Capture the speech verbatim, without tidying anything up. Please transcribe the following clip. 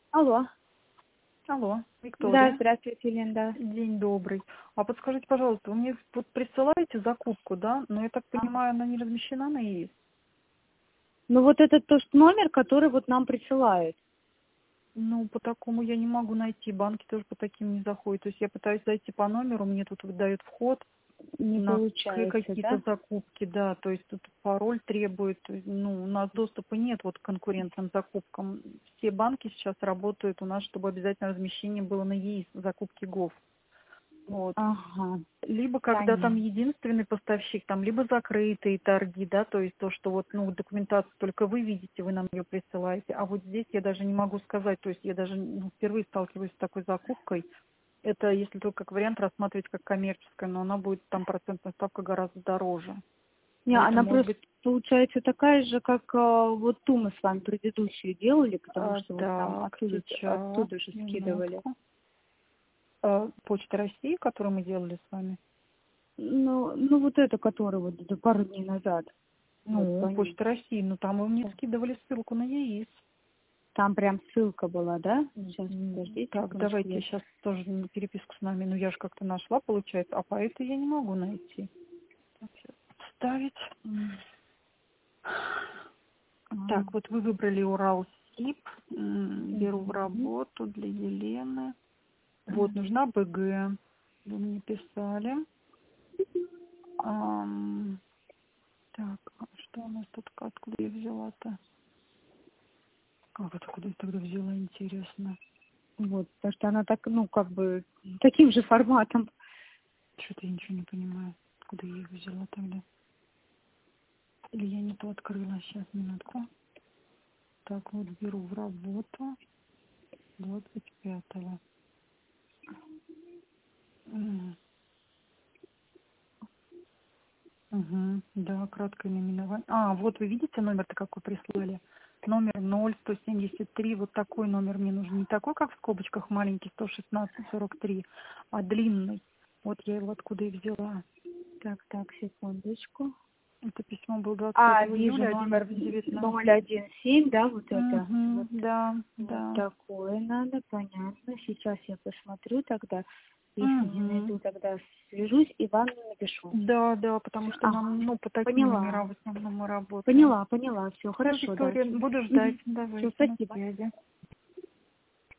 Алло. Алло, Да, Виктория. здравствуйте, Линда. День добрый. А подскажите, пожалуйста, вы мне вот присылаете закупку, да? Но я так А. понимаю, она не размещена на ЕИС? Ну вот это тот номер, который вот нам присылают. Ну, по такому я не могу найти. Банки тоже по таким не заходят. То есть я пытаюсь зайти по номеру, мне тут выдает вход Не на получается, какие-то да? закупки, да. То есть тут пароль требует. Ну, у нас доступа нет вот к конкурентным закупкам. Все банки сейчас работают у нас, чтобы обязательно размещение было на ЕИС, закупки ГОВ. Вот. Ага. Либо когда там Понятно. единственный поставщик, там либо закрытые торги, да, то есть то, что вот, ну, документацию только вы видите, вы нам ее присылаете, а вот здесь я даже не могу сказать, то есть я даже ну, впервые сталкиваюсь с такой закупкой. Это, если только как вариант, рассматривать как коммерческая, но она будет, там процентная ставка гораздо дороже. Не, она Поэтому, может просто быть, получается такая же, как а, вот ту мы с вами предыдущую делали, потому а, что вот нам так, оттуда, сейчас, оттуда же скидывали. минутку. А, Почта России, которую мы делали с вами? Ну, ну вот это, который вот да, пару дней назад. Вот по Ну, ним. Почта России, ну там вы мне скидывали ссылку на ЕИС. Там прям ссылка была, да? Сейчас, М, подождите Так, секундочку. давайте Я... сейчас тоже н- переписку с нами. Ну, я же как-то нашла, получается, а по этой я не могу найти. Так, сейчас вставить. М, а, Так, вот вы выбрали Уралсиб. М, Беру в мгм. работу для Елены. Вот, нужна БГ. Вы мне писали. Ам, так, а что у нас тут, откуда я взяла-то? Как это, куда я тогда взяла, интересно? Вот, потому что она так, ну, как бы, таким же форматом. Что-то я ничего не понимаю. Откуда я их взяла тогда? Или я не то открыла? Сейчас, минутку. Так, вот беру в работу двадцать пятого. М, Угу, да, краткое наименование. А, вот вы видите номер-то какой прислали? Номер ноль сто семьдесят три, вот такой номер мне нужен. Не такой, как в скобочках маленький, сто шестнадцать сорок три, а длинный. Вот я его откуда и взяла. Так, так, секундочку. Это письмо было двадцать А, пятого вижу июля номер одиннадцать девятнадцать. ноль один семь, да, вот это. Угу, Вот, да, вот да. такое надо, понятно. Сейчас я посмотрю тогда. Если не Угу. найду, тогда свяжусь и вам напишу. Да, да, потому что Ага, нам, ну, по таким поняла. номерам в основном мы работаем. Поняла, поняла. Все, Все, хорошо, да. Виктория, буду ждать. Все, Давайте на спасибо. связи.